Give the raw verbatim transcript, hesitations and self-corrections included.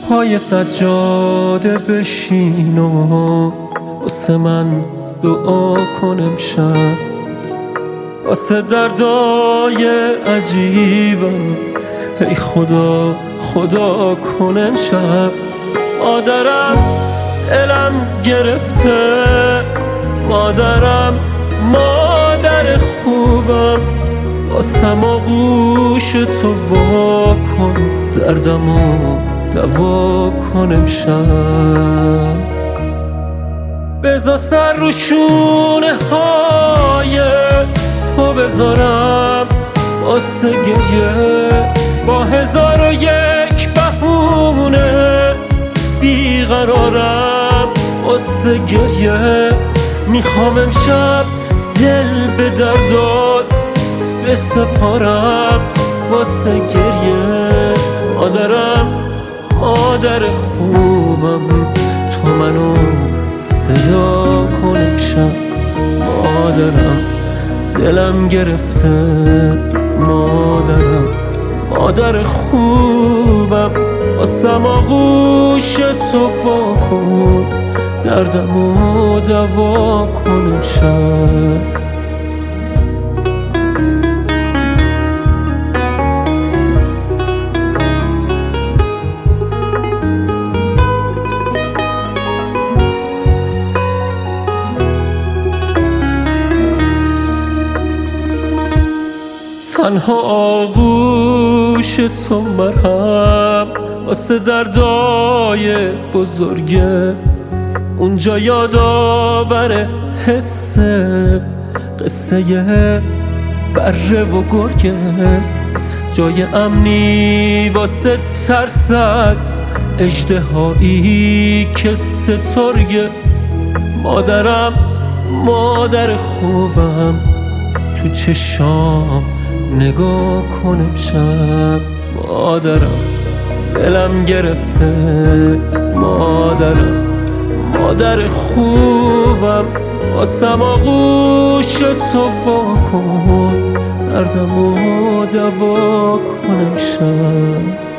پای سجاده بشین و واسه من دعا کن امشب، واسه دردای عجیبم ای خدا خدا کن امشب. مادرم دلم گرفته، مادرم مادر خوبم، واسم آغوش تو وا کن، دردمو دوا کن امشب. بذار سر رو شونه های تو بذارم واسه گریه، با هزار و یک بهونه بیقرارم واسه گریه. میخوام امشب دل به دردات بسپارم واسه گریه. مادرم مادر خوبم، تو منو صدا کن امشب. مادرم دلم گرفته، مادرم مادر خوبم، واسم آغوش تو وا کن، دردمو دوا کن امشب. تنها آغوش تو مرهم واسه دردای بزرگه، اونجا یادآور حس قصه بره و گرگه، جای امنی واسه ترس از اژدهایی که سترگه. مادرم مادر خوبم، تو چشام نگاه کن امشب. مادرم دلم گرفته، مادرم مادر خوبم، واسم آغوش تو وا کن، دردمو دوا کن امشب.